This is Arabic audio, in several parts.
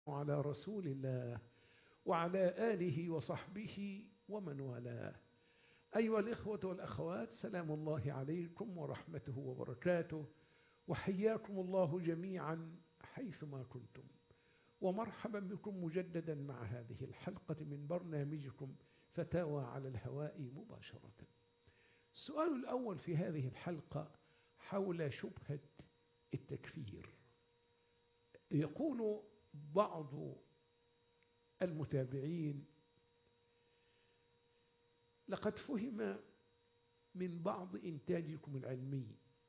وعلى رسول الله وعلى آله وصحبه ومن والاه. أيها الإخوة والأخوات، سلام الله عليكم ورحمته وبركاته، وحياكم الله جميعا حيثما كنتم، ومرحبا بكم مجددا مع هذه الحلقة من برنامجكم فتاوى على الهواء مباشرة. السؤال الأول في هذه الحلقة حول شبهة التكفير. يقول بعض المتابعين: لقد فهم من بعض إنتاجكم العلمي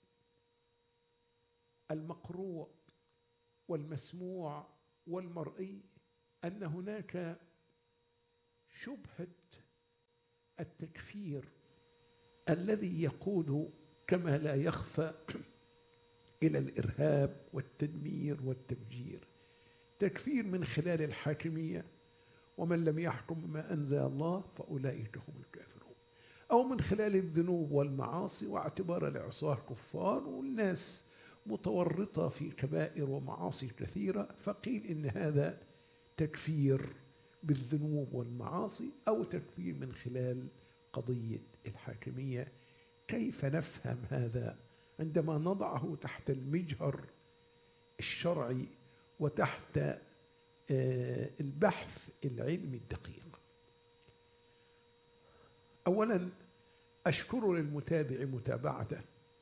المقروء والمسموع والمرئي أن هناك شبهة التكفير الذي يقود كما لا يخفى إلى الإرهاب والتدمير والتفجير. تكفير من خلال الحاكمية، ومن لم يحكم بما أنزل الله فأولئك هم الكافرون، أو من خلال الذنوب والمعاصي واعتبار العصاة كفار والناس متورطة في كبائر ومعاصي كثيرة، فقيل إن هذا تكفير بالذنوب والمعاصي أو تكفير من خلال قضية الحاكمية. كيف نفهم هذا عندما نضعه تحت المجهر الشرعي وتحت البحث العلمي الدقيق؟ أولا أشكر للمتابع متابعته،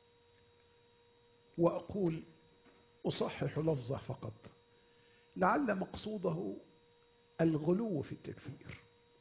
وأقول أصحح لفظه فقط لعل مقصوده الغلو في التكفير،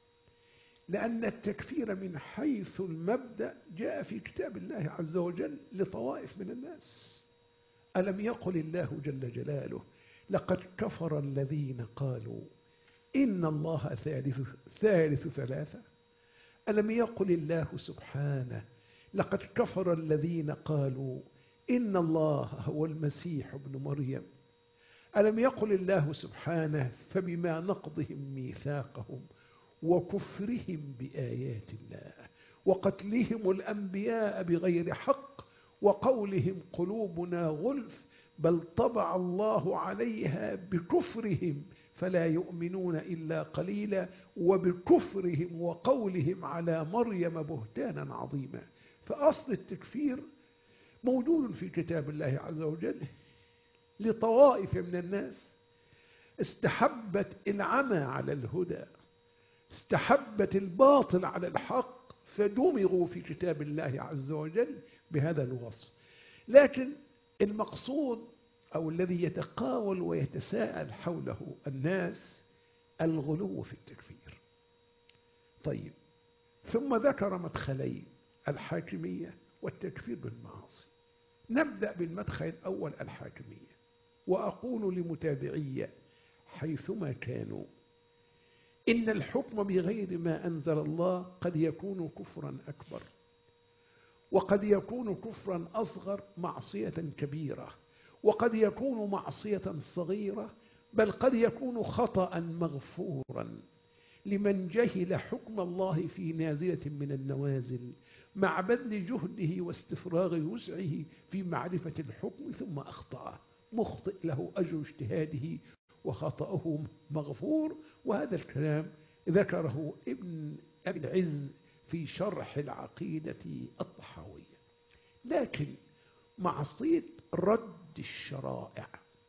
لأن التكفير من حيث المبدأ جاء في كتاب الله عز وجل لطوائف من الناس. ألم يقل الله جل جلاله: لقد كفر الذين قالوا إن الله ثالث ثلاثة؟ ألم يقل الله سبحانه: لقد كفر الذين قالوا إن الله هو المسيح ابن مريم؟ ألم يقل الله سبحانه: فبما نقضهم ميثاقهم وكفرهم بآيات الله وقتلهم الأنبياء بغير حق وقولهم قلوبنا غلف بل طبع الله عليها بكفرهم فلا يؤمنون إلا قليلا وبكفرهم وقولهم على مريم بهتانا عظيما. فأصل التكفير موجود في كتاب الله عز وجل لطوائف من الناس استحبت العمى على الهدى، استحبت الباطل على الحق، فدمغوا في كتاب الله عز وجل بهذا الوصف. لكن المقصود أو الذي يتقاول ويتساءل حوله الناس الغلو في التكفير. طيب، ثم ذكر مدخلين: الحاكمية والتكفير بالمعاصي. نبدأ بالمدخل الأول، الحاكمية، وأقول لمتابعي حيثما كانوا: إن الحكم بغير ما أنزل الله قد يكون كفرا أكبر، وقد يكون كفرا أصغر، معصية كبيرة، وقد يكون معصية صغيرة، بل قد يكون خطأ مغفورا لمن جهل حكم الله في نازلة من النوازل مع بذل جهده واستفراغ وسعه في معرفة الحكم ثم أخطأ. مخطئ له أجر اجتهاده وخطأه مغفور. وهذا الكلام ذكره ابن أبي العز في شرح العقيدة الطحاوية. لكن معصية رد الشرائع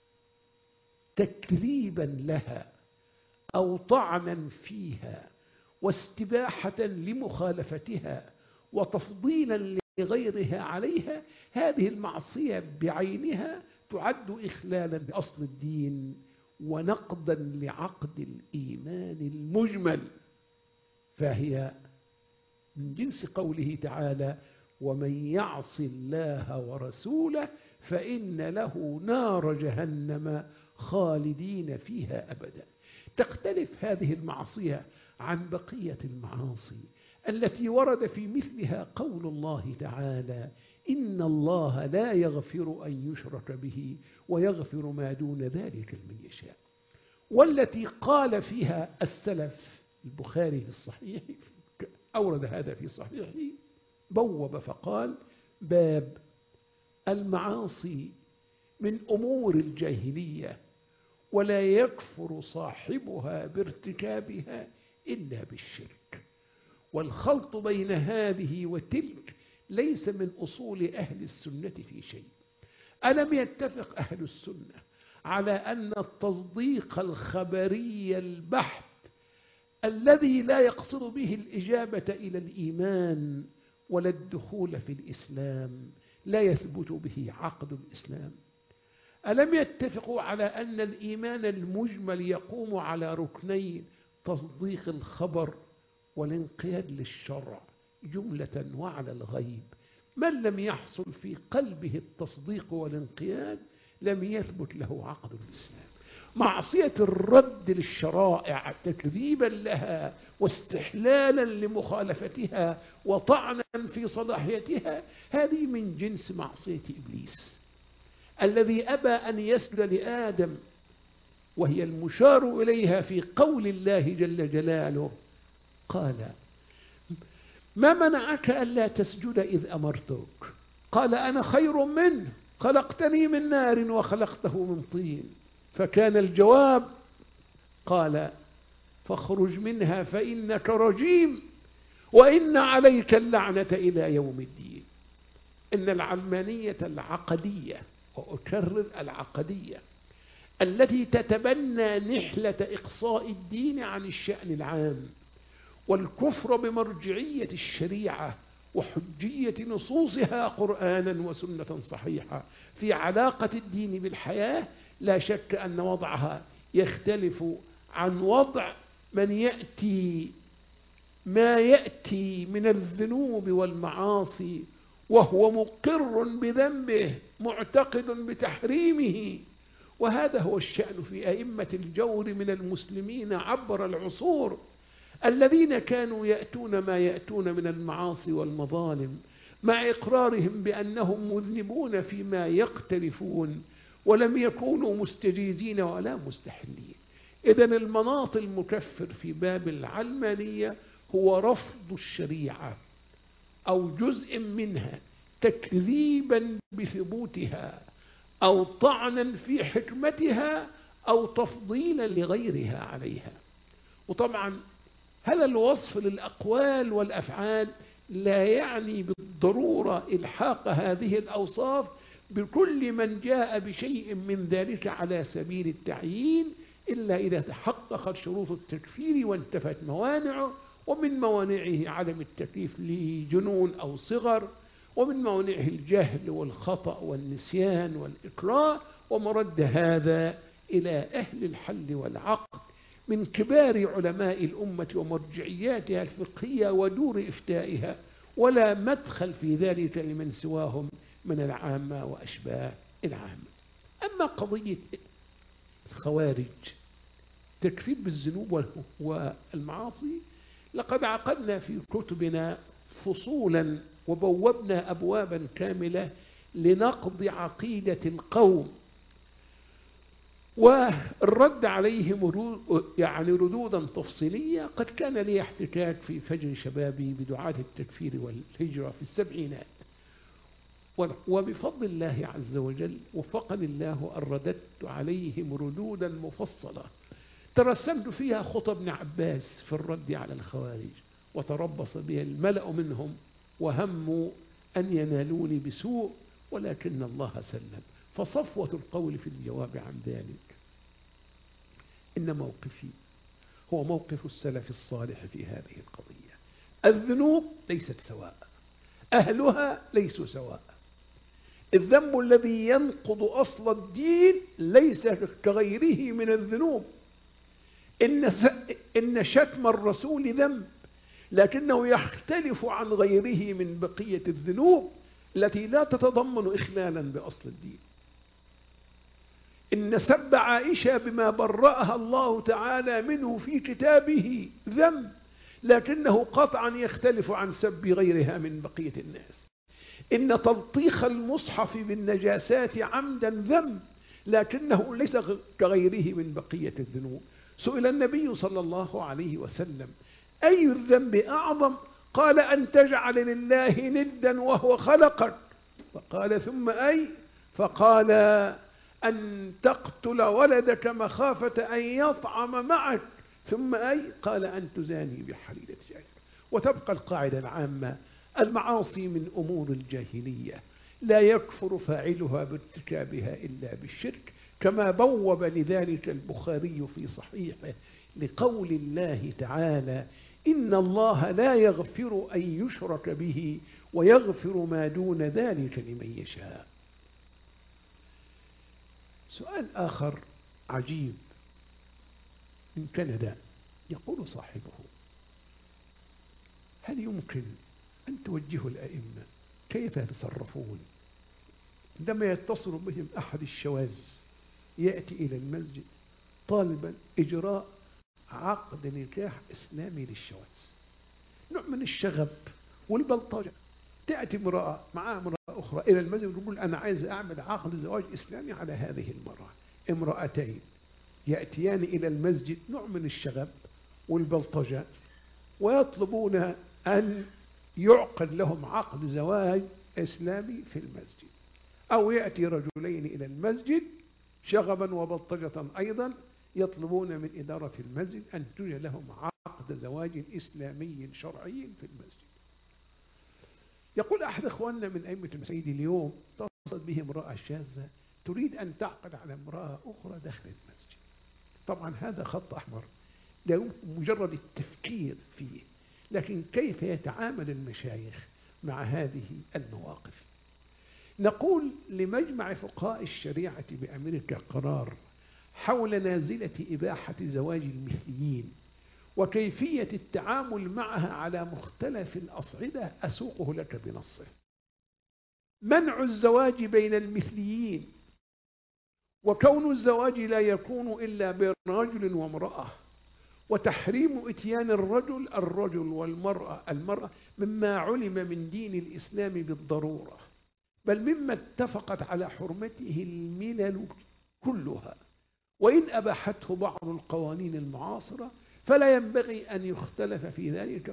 تكذيبا لها أو طعنا فيها واستباحة لمخالفتها وتفضيلا لغيرها عليها، هذه المعصية بعينها تعد إخلالا بأصل الدين ونقضا لعقد الإيمان المجمل، فهي من جنس قوله تعالى: ومن يعص الله ورسوله فإن له نار جهنم خالدين فيها أبدا. تختلف هذه المعصية عن بقية المعاصي التي ورد في مثلها قول الله تعالى: إن الله لا يغفر أن يشرك به ويغفر ما دون ذلك لمن يشاء، والتي قال فيها السلف. البخاري في الصحيح أورد هذا في صحيحه، بوب فقال: باب المعاصي من أمور الجاهلية ولا يكفر صاحبها بارتكابها إلا بالشرك. والخلط بين هذه وتلك ليس من أصول أهل السنة في شيء. ألم يتفق أهل السنة على أن التصديق الخبري البحت الذي لا يقصد به الإجابة إلى الإيمان ولا الدخول في الإسلام لا يثبت به عقد الإسلام؟ ألم يتفقوا على أن الإيمان المجمل يقوم على ركنين: تصديق الخبر والانقياد للشرع جملة وعلى الغيب؟ من لم يحصل في قلبه التصديق والانقياد لم يثبت له عقد الإسلام. معصية الرد للشرائع تكذيبا لها واستحلالا لمخالفتها وطعنا في صلاحيتها، هذه من جنس معصية إبليس الذي أبى أن يسجد لآدم، وهي المشار إليها في قول الله جل جلاله: قال: ما منعك ألا تسجد إذ أمرتك؟ قال: أنا خير منه، خلقتني من نار وخلقته من طين. فكان الجواب: قال: فاخرج منها فإنك رجيم وإن عليك اللعنة إلى يوم الدين. إن العلمانية العقدية، وأكرر العقدية، التي تتبنى نحلة إقصاء الدين عن الشأن العام والكفر بمرجعية الشريعة وحجية نصوصها قرآنا وسنة صحيحة في علاقة الدين بالحياة، لا شك أن وضعها يختلف عن وضع من يأتي ما يأتي من الذنوب والمعاصي وهو مقر بذنبه معتقد بتحريمه. وهذا هو الشأن في أئمة الجور من المسلمين عبر العصور، الذين كانوا يأتون ما يأتون من المعاصي والمظالم مع إقرارهم بأنهم مذنبون فيما يقترفون، ولم يكونوا مستجيزين ولا مستحلين. إذن المناط المكفر في باب العلمانية هو رفض الشريعة أو جزء منها تكذيبا بثبوتها أو طعنا في حكمتها أو تفضيلا لغيرها عليها. وطبعا هذا الوصف للأقوال والأفعال لا يعني بالضرورة إلحاق هذه الأوصاف بكل من جاء بشيء من ذلك على سبيل التعيين، إلا إذا تحققت شروط التكفير وانتفت موانعه. ومن موانعه عدم التكليف لجنون أو صغر، ومن موانعه الجهل والخطأ والنسيان والإكراه. ومرد هذا إلى أهل الحل والعقد من كبار علماء الأمة ومرجعياتها الفقهية ودور إفتائها، ولا مدخل في ذلك لمن سواهم من العامة وأشباه العامة. أما قضية الخوارج تكفير بالذنوب والمعاصي، لقد عقدنا في كتبنا فصولا وبوبنا أبوابا كاملة لنقض عقيدة القوم والرد عليهم ردودا تفصيلية. قد كان لي احتكاك في فجر شبابي بدعاة التكفير والهجرة في السبعينات، وبفضل الله عز وجل وفقني الله أن رددت عليهم ردودا مفصلة ترسمت فيها خطى ابن عباس في الرد على الخوارج، وتربص بها الملأ منهم وهموا أن ينالوني بسوء، ولكن الله سلم. فصفوة القول في الجواب عن ذلك إن موقفي هو موقف السلف الصالح في هذه القضية. الذنوب ليست سواء، أهلها ليسوا سواء. الذنب الذي ينقض أصل الدين ليس كغيره من الذنوب. إن شتم الرسول ذنب، لكنه يختلف عن غيره من بقية الذنوب التي لا تتضمن إخلالا بأصل الدين. إن سب عائشة بما برأها الله تعالى منه في كتابه ذنب، لكنه قطعا يختلف عن سب غيرها من بقية الناس. إن تلطيخ المصحف بالنجاسات عمدا ذنب، لكنه ليس كغيره من بقية الذنوب. سئل النبي صلى الله عليه وسلم: أي الذنب أعظم؟ قال: أن تجعل لله ندا وهو خلقك. فقال: ثم أي؟ فقال: أن تقتل ولدك مخافة أن يطعم معك، ثم قال أن تزاني بحليلة جارك. وتبقى القاعدة العامة: المعاصي من أمور الجاهلية، لا يكفر فاعلها بارتكابها إلا بالشرك، كما بوب لذلك البخاري في صحيحه لقول الله تعالى: إن الله لا يغفر أن يشرك به ويغفر ما دون ذلك لمن يشاء. سؤال آخر عجيب من كندا، يقول صاحبه: هل يمكن أن توجهوا الأئمة كيف يتصرفون عندما يتصل بهم أحد الشواذ يأتي إلى المسجد طالبا إجراء عقد نكاح إسلامي للشواذ؟ نوع من الشغب والبلطجة. تأتي امرأة مع امرأة أخرى إلى المسجد وتقول: أنا عايز أعمل عقد زواج إسلامي على هذه المرأة. امرأتين يأتيان إلى المسجد، نوع من الشغب والبلطجة، ويطلبون أن يعقد لهم عقد زواج إسلامي في المسجد. أو يأتي رجلين إلى المسجد شغبا وبلطجة أيضا، يطلبون من إدارة المسجد أن تجري لهم عقد زواج إسلامي شرعي في المسجد. يقول أحد أخواننا من أئمة المساجد اليوم: اتصلت به امرأة شاذة تريد أن تعقد على امرأة أخرى داخل المسجد. طبعا هذا خط أحمر لا يمكن مجرد التفكير فيه، لكن كيف يتعامل المشايخ مع هذه المواقف؟ نقول لمجمع فقهاء الشريعة بأمريكا قرار حول نازلة إباحة زواج المثليين وكيفية التعامل معها على مختلف الأصعدة، أسوقه لك بنصه: منع الزواج بين المثليين، وكون الزواج لا يكون إلا بين رجل وامرأة، وتحريم إتيان الرجل والمرأة مما علم من دين الإسلام بالضرورة، بل مما اتفقت على حرمته الملل كلها، وإن أباحته بعض القوانين المعاصرة فلا ينبغي أن يختلف في ذلك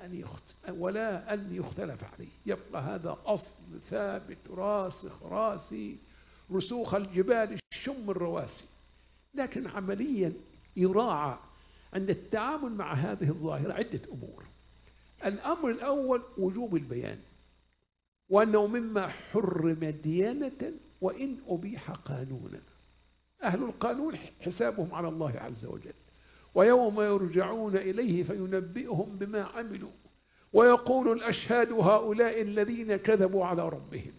ولا أن يختلف عليه. يبقى هذا أصل ثابت راسخ راسي رسوخ الجبال الشم الرواسي. لكن عمليا يراعى عند التعامل مع هذه الظاهرة عدة أمور. الأمر الأول وجوب البيان، وأنه مما حرم ديانة وإن أبيح قانونا. أهل القانون حسابهم على الله عز وجل، ويوم يرجعون إليه فينبئهم بما عملوا، ويقول الأشهاد هؤلاء الذين كذبوا على ربهم.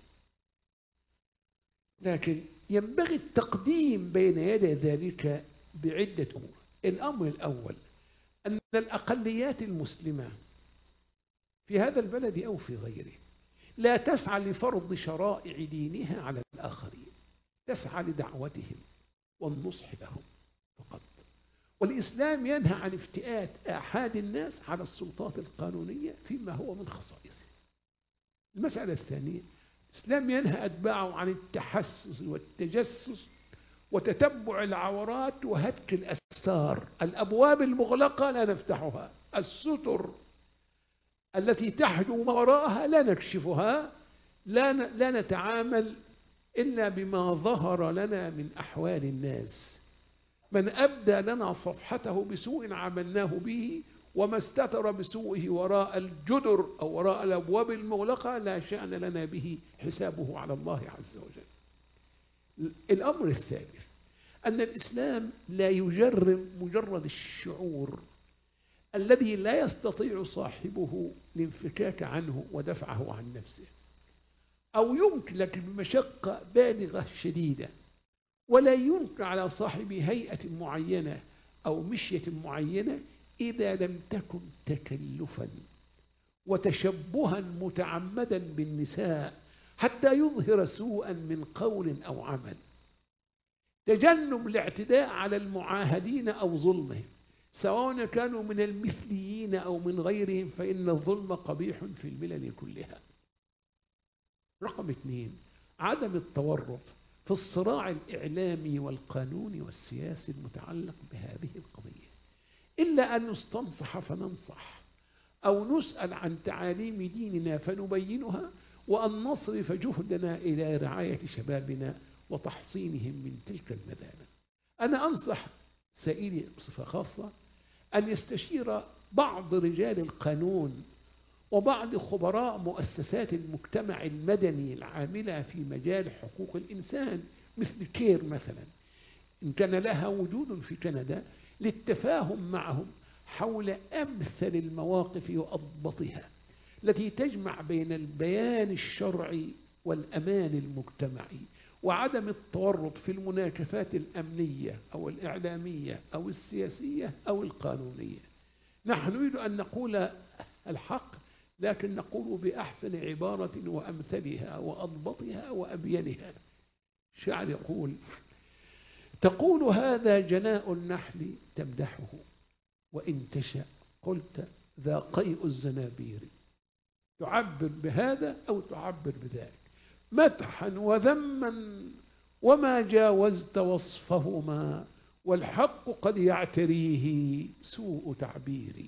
لكن ينبغي التقديم بين يدي ذلك بعدة أمور. الأمر الأول أن الأقليات المسلمة في هذا البلد أو في غيره لا تسعى لفرض شرائع دينها على الآخرين، تسعى لدعوتهم والنصح لهم فقط. والإسلام ينهى عن افتئات آحاد الناس على السلطات القانونية فيما هو من خصائصه. المسألة الثانية: الإسلام ينهى أتباعه عن التحسس والتجسس وتتبع العورات وهتك الأستار. الأبواب المغلقة لا نفتحها، الستر التي تحجب ما وراءها لا نكشفها، لا نتعامل إلا بما ظهر لنا من أحوال الناس. من أبدى لنا صفحته بسوء عملناه به، وما استتر بسوءه وراء الجدر أو وراء الأبواب المغلقة لا شأن لنا به، حسابه على الله عز وجل. الأمر الثالث أن الإسلام لا يجرم مجرد الشعور الذي لا يستطيع صاحبه الانفكاك عنه ودفعه عن نفسه، أو يمكن لك بمشقة بالغة شديدة، ولا ينكر على صاحب هيئة معينة أو مشية معينة إذا لم تكن تكلفا وتشبها متعمدا بالنساء حتى يظهر سوءا من قول أو عمل. تجنب الاعتداء على المعاهدين أو ظلمهم سواء كانوا من المثليين أو من غيرهم، فإن الظلم قبيح في الملل كلها. رقم 2: عدم التورط في الصراع الإعلامي والقانوني والسياسي المتعلق بهذه القضية، إلا أن نستنصح فننصح، أو نسأل عن تعاليم ديننا فنبينها، وأن نصرف جهدنا إلى رعاية شبابنا وتحصينهم من تلك المذالة. أنا أنصح سائلي بصفة خاصة أن يستشير بعض رجال القانون وبعض خبراء مؤسسات المجتمع المدني العاملة في مجال حقوق الإنسان مثل كير مثلا، إن كان لها وجود في كندا، للتفاهم معهم حول أمثل المواقف وأضبطها التي تجمع بين البيان الشرعي والأمان المجتمعي وعدم التورط في المناكفات الأمنية أو الإعلامية أو السياسية أو القانونية. نحن نريد أن نقول الحق، لكن نقول بأحسن عبارة وأمثلها وأضبطها وأبينها. شاعر يقول: تقول هذا جناء النحل تمدحه، وإن تشأ قلت ذا قيء الزنابير. تعبر بهذا أو تعبر بذلك، مدحا وذما وما جاوزت وصفهما، والحق قد يعتريه سوء تعبير.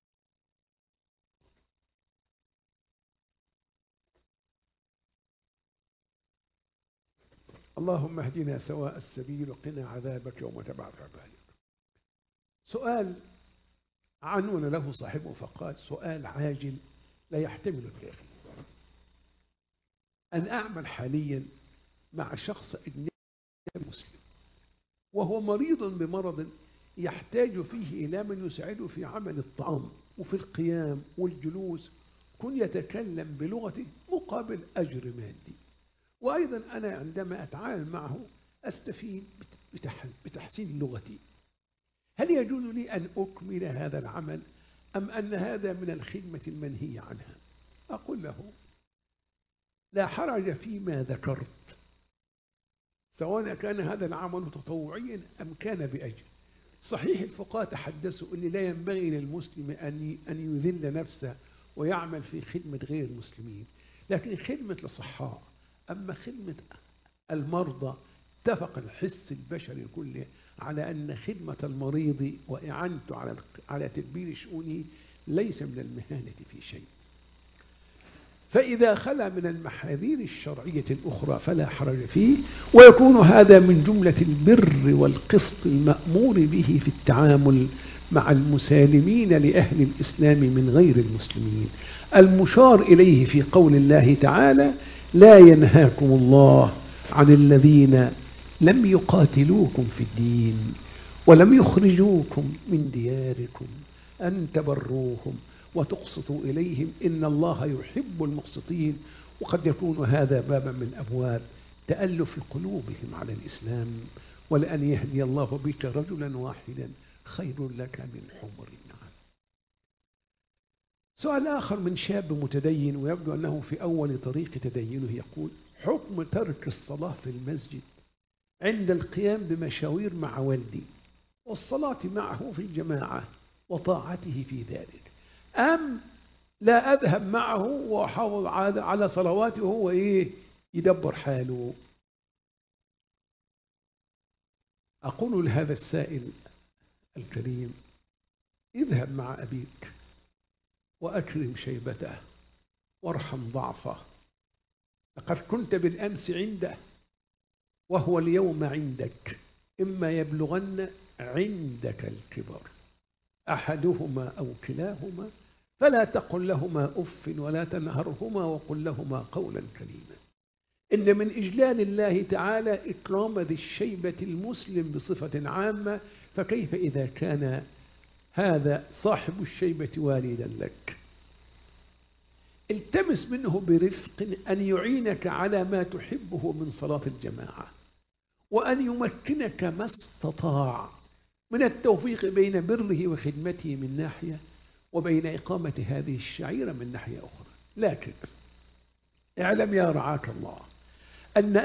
اللهم اهدنا سواء السبيل وقنا عذابك يوم تبعث عبادك. سؤال عنون له صاحبه فقال: سؤال عاجل لا يحتمل التأخير. أن أعمل حاليا مع شخص أجنبي مسلم وهو مريض بمرض يحتاج فيه إلى من يساعده في عمل الطعام وفي القيام والجلوس، كن يتكلم بلغته مقابل أجر مادي. وأيضا أنا عندما أتعامل معه أستفيد بتحسين لغتي. هل يجوز لي أن أكمل هذا العمل أم أن هذا من الخدمة المنهي عنها؟ أقول له: لا حرج فيما ذكرت، سواء كان هذا العمل تطوعيا أم كان بأجر. صحيح الفقهاء تحدثوا أن لا ينبغي للمسلم أن يذل نفسه ويعمل في خدمة غير المسلمين، لكن خدمة الصحاء، أما خدمة المرضى اتفق الحس البشري كله على أن خدمة المريض وإعانته على تدبير شؤونه ليس من المهانة في شيء. فإذا خلا من المحاذير الشرعية الأخرى فلا حرج فيه، ويكون هذا من جملة البر والقسط المأمور به في التعامل مع المسالمين لأهل الإسلام من غير المسلمين، المشار إليه في قول الله تعالى: لا ينهاكم الله عن الذين لم يقاتلوكم في الدين ولم يخرجوكم من دياركم أن تبروهم وتقسطوا إليهم إن الله يحب المقسطين. وقد يكون هذا بابا من أبواب تألف قلوبهم على الإسلام، ولأن يهدي الله بك رجلا واحدا خير لك من حمر النعم. سؤال آخر من شاب متدين ويبدو أنه في أول طريق تدينه، يقول: حكم ترك الصلاة في المسجد عند القيام بمشاوير مع والدي والصلاة معه في الجماعة وطاعته في ذلك، أم لا أذهب معه وأحافظ على صلواته وهو يدبر حاله؟ أقول لهذا السائل الكريم: اذهب مع أبيك وأكرم شيبته وارحم ضعفه، لقد كنت بالأمس عنده وهو اليوم عندك، إما يبلغن عندك الكبر أحدهما أو كلاهما فلا تقل لهما أف ولا تنهرهما وقل لهما قولا كريما. إن من إجلال الله تعالى إكرام ذي الشيبة المسلم بصفة عامة، فكيف إذا كان هذا صاحب الشيبة والدا لك؟ التمس منه برفق أن يعينك على ما تحبه من صلاة الجماعة، وأن يمكنك ما استطاع من التوفيق بين بره وخدمته من ناحية، وبين إقامة هذه الشعيرة من ناحية أخرى. لكن اعلم يا رعاك الله أن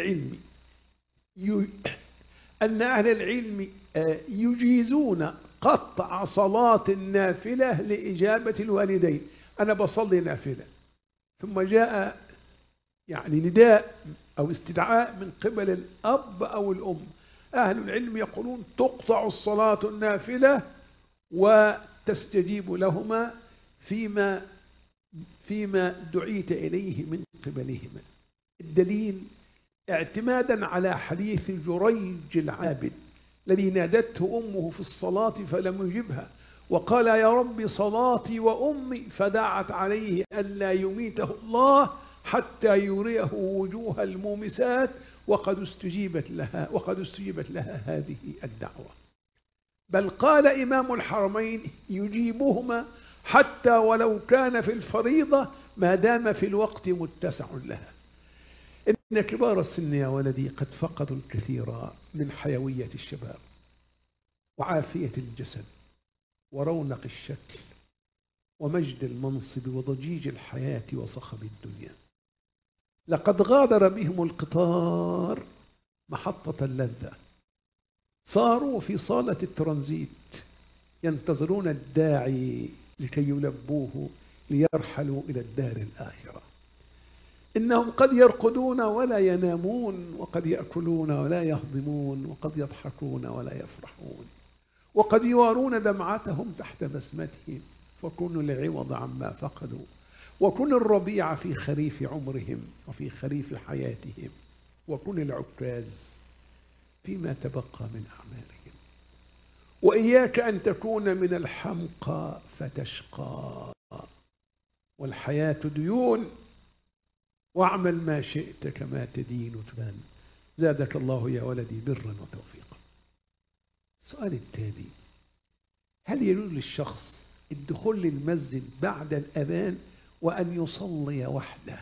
أهل العلم يجيزون قطع صلاة النافلة لإجابة الوالدين. أنا بصلي نافلة ثم جاء نداء أو استدعاء من قبل الأب أو الأم، أهل العلم يقولون تقطع الصلاة النافلة وتستجيب لهما فيما دعيت إليه من قبلهما. الدليل اعتمادا على حديث جريج العابد الذي نادته أمه في الصلاة فلم يجبها، وقال يا رب صلاتي وأمي، فدعت عليه ألا يميته الله حتى يريه وجوه المومسات، وقد استجيبت لها هذه الدعوة. بل قال إمام الحرمين يجيبهما حتى ولو كان في الفريضة ما دام في الوقت متسع لها. إن كبار السن يا ولدي قد فقدوا الكثير من حيوية الشباب وعافية الجسد ورونق الشكل ومجد المنصب وضجيج الحياة وصخب الدنيا. لقد غادر بهم القطار محطة اللذة، صاروا في صالة الترانزيت ينتظرون الداعي لكي يلبوه ليرحلوا إلى الدار الآخرة. إنهم قد يرقدون ولا ينامون، وقد يأكلون ولا يهضمون، وقد يضحكون ولا يفرحون، وقد يوارون دمعتهم تحت بسمتهم، فكونوا العوض عما فقدوا، وكن الربيع في خريف عمرهم وفي خريف حياتهم، وكن العكاز فيما تبقى من أعمالهم. وإياك أن تكون من الحمقى فتشقى، والحياة ديون، واعمل ما شئت كما تدين تبان. زادك الله يا ولدي برا وتوفيقا. السؤال التالي: هل يجوز للشخص الدخول للمسجد بعد الأذان وأن يصلي وحده؟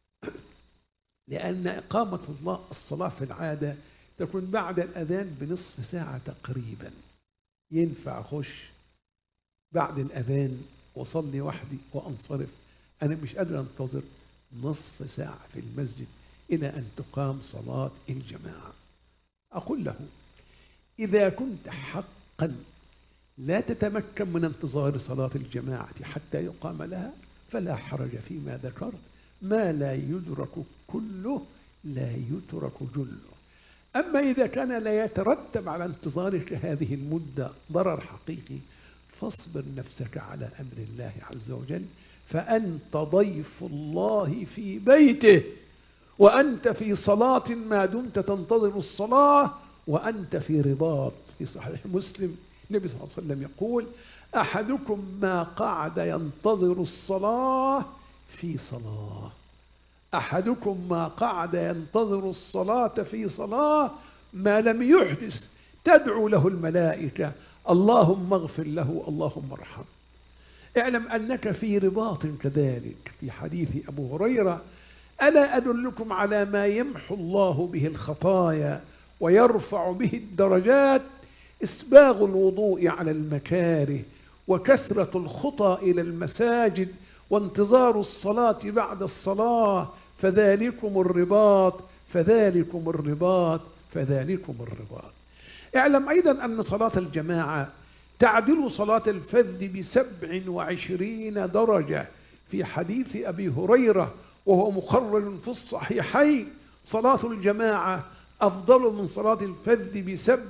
لأن إقامة الصلاة في العادة تكون بعد الأذان بنصف ساعة تقريبا. ينفع أخش بعد الأذان وصلي وحدي وأنصرف؟ أنا مش قادر أنتظر نصف ساعة في المسجد إلى أن تقام صلاة الجماعة. أقول له: إذا كنت حقا لا تتمكن من انتظار صلاة الجماعة حتى يقام لها فلا حرج فيما ذكرت، ما لا يدرك كله لا يترك جله. أما إذا كان لا يترتب على انتظارك هذه المدة ضرر حقيقي، فاصبر نفسك على أمر الله عز وجل، فأنت ضيف الله في بيته، وأنت في صلاة ما دمت تنتظر الصلاة، وأنت في رباط. في صحيح مسلم النبي صلى الله عليه وسلم يقول: أحدكم ما قعد ينتظر الصلاة في صلاة، أحدكم ما قعد ينتظر الصلاة في صلاة ما لم يحدث تدعو له الملائكة اللهم اغفر له اللهم ارحمه. اعلم أنك في رباط كذلك. في حديث أبو هريرة: ألا أدلكم على ما يمحو الله به الخطايا ويرفع به الدرجات؟ إسباغ الوضوء على المكاره، وكثرة الخطى إلى المساجد، وانتظار الصلاة بعد الصلاة، فذلكم الرباط فذلكم الرباط فذلكم الرباط. اعلم أيضا أن صلاة الجماعة تعدل صلاة الفذ ب27 درجة. في حديث أبي هريرة وهو مخرج في الصحيحين: صلاة الجماعة أفضل من صلاة الفذ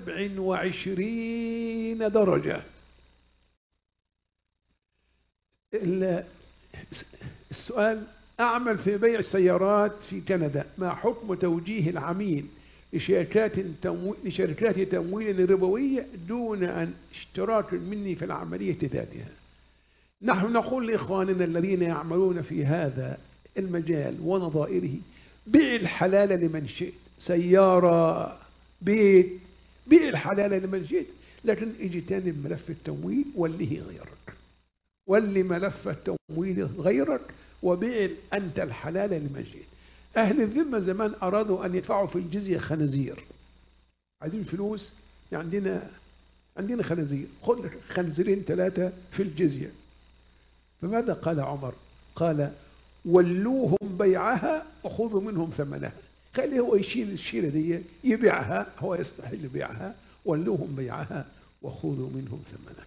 ب27 درجة. السؤال: أعمل في بيع السيارات في كندا، ما حكم توجيه العميل لشركات تمويل ربوية دون أن اشتراك مني في العملية ذاتها؟ نحن نقول لإخواننا الذين يعملون في هذا المجال ونظائره: بيع الحلال لمن شئت، سيارة، بيت، بيع الحلال لمن شئت، لكن اجتنب ملف التمويل وليه غيرك، ولي ملف التمويل غيرك، وبيع أنت الحلال لمن شئت. أهل الذمة زمان أرادوا أن يدفعوا في الجزية خنازير، عايزين فلوس، عندنا خنازير، خذ لك خنزيرين 3 في الجزية. فماذا قال عمر؟ قال: ولوهم بيعها وخذوا منهم ثمنها. خليه هو يشيل الشيلة دي، يبيعها، هو يستحيل يبيعها، ولوهم بيعها وخذوا منهم ثمنها.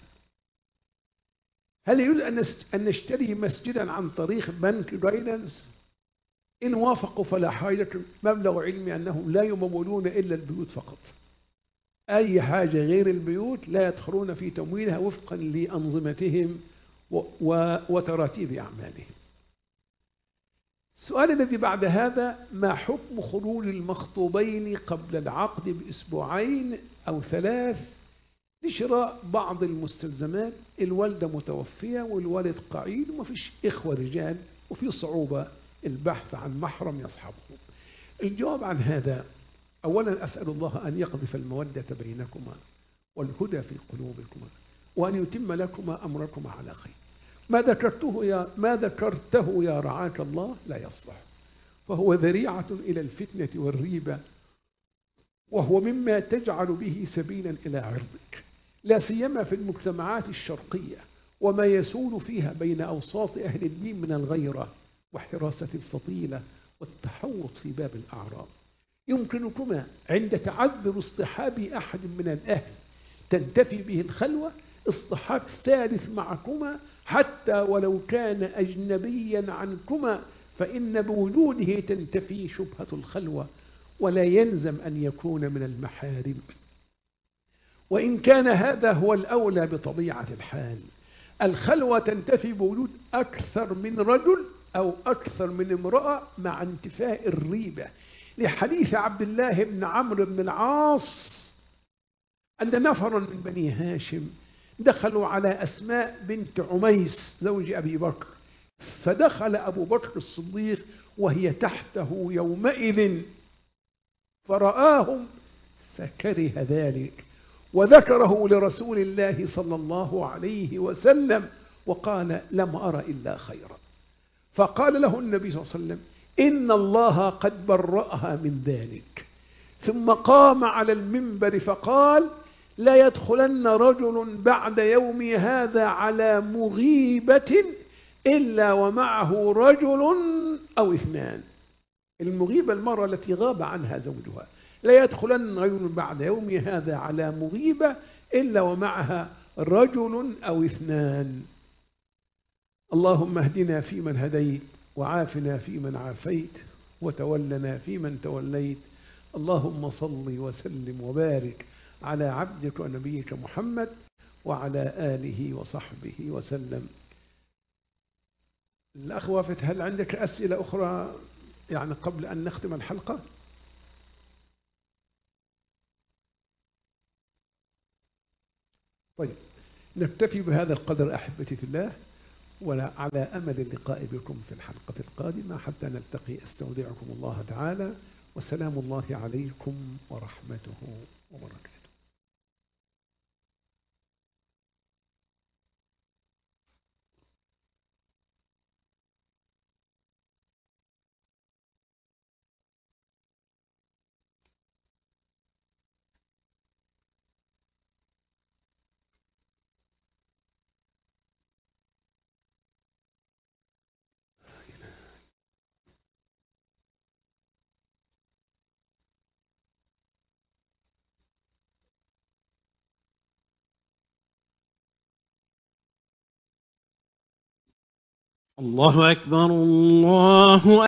هل يجوز أن نشتري مسجدا عن طريق بنك جايدنس؟ إن وافقوا فلا حاجة. مبلغ علمي أنهم لا يمولون إلا البيوت فقط، أي حاجة غير البيوت لا يدخلون في تمويلها وفقا لأنظمتهم وتراتيب أعمالهم. السؤال الذي بعد هذا: ما حكم خروج المخطوبين قبل العقد بأسبوعين أو 3 لشراء بعض المستلزمات؟ الوالدة متوفية والوالد قعيد وما فيش إخوة رجال وفي صعوبة البحث عن محرم يصحبهم. الجواب عن هذا: أولا أسأل الله أن يقذف المودة بينكما والهدى في قلوبكما وأن يتم لكما أمركما على خير. ما ذكرته يا رعاك الله لا يصلح، فهو ذريعة إلى الفتنة والريبة، وهو مما تجعل به سبيلا إلى عرضك، لا سيما في المجتمعات الشرقية وما يسول فيها بين أوساط أهل الدين من الغيرة وحراسة الفضيلة والتحوط في باب الأعراض. يمكنكما عند تعذر اصطحاب أحد من الأهل تنتفي به الخلوة اصطحاب ثالث معكما حتى ولو كان أجنبيا عنكما، فإن بوجوده تنتفي شبهة الخلوة، ولا يلزم أن يكون من المحارم، وإن كان هذا هو الأولى بطبيعة الحال. الخلوة تنتفي بوجود أكثر من رجل أو أكثر من امرأة مع انتفاء الريبة، لحديث عبد الله بن عمرو بن العاص أن نفرا من بني هاشم دخلوا على أسماء بنت عميس زوج أبي بكر، فدخل أبو بكر الصديق وهي تحته يومئذ فرآهم فكره ذلك وذكره لرسول الله صلى الله عليه وسلم وقال: لم أر إلا خيرا. فقال له النبي صلى الله عليه وسلم: إن الله قد برأها من ذلك. ثم قام على المنبر فقال: لا يدخلن رجل بعد يومي هذا على مغيبة إلا ومعه رجل أو 2. المغيبة المرأة التي غاب عنها زوجها. لا يدخلن رجل بعد يومي هذا على مغيبة إلا ومعها رجل أو 2. اللهم اهدنا فيمن هديت وعافنا فيمن عافيت وتولنا فيمن توليت. اللهم صل وسلم وبارك على عبدك ونبيك محمد وعلى آله وصحبه وسلم. الأخ وافد، هل عندك أسئلة أخرى يعني قبل أن نختم الحلقة؟ طيب، نكتفي بهذا القدر أحبتي في الله، وعلى أمل اللقاء بكم في الحلقة القادمة. حتى نلتقي أستودعكم الله تعالى، وسلام الله عليكم ورحمته وبركاته. الله أكبر الله